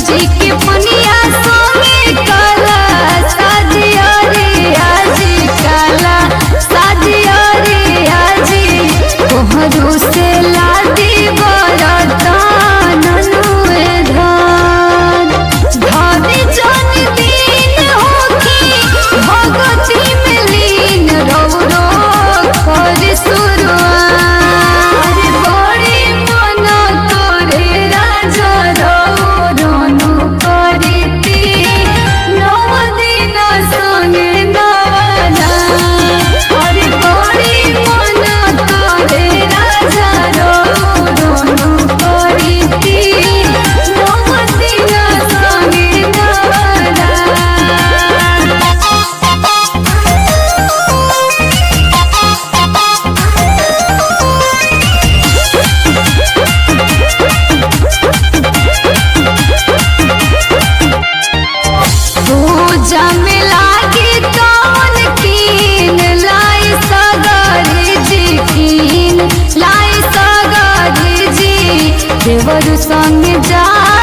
जी के पनिया संगे काला साजिया रे आजी काला साजिया रे आजी कोहरू से लादी बरतान नुए धान धानी जन दिन होखी भगती में लीन रौरो कर शुरुआत बड़ी मन तोरे राजा रौरनु करीती नव दिन संगे नवना अरे बड़ी मन तोरे राजा रौरनु करीती नव दिन संगे नवना। पूजा में लागी कौन कीन लाई सगारी जी कीन लाई सगारी जी देवर संग जा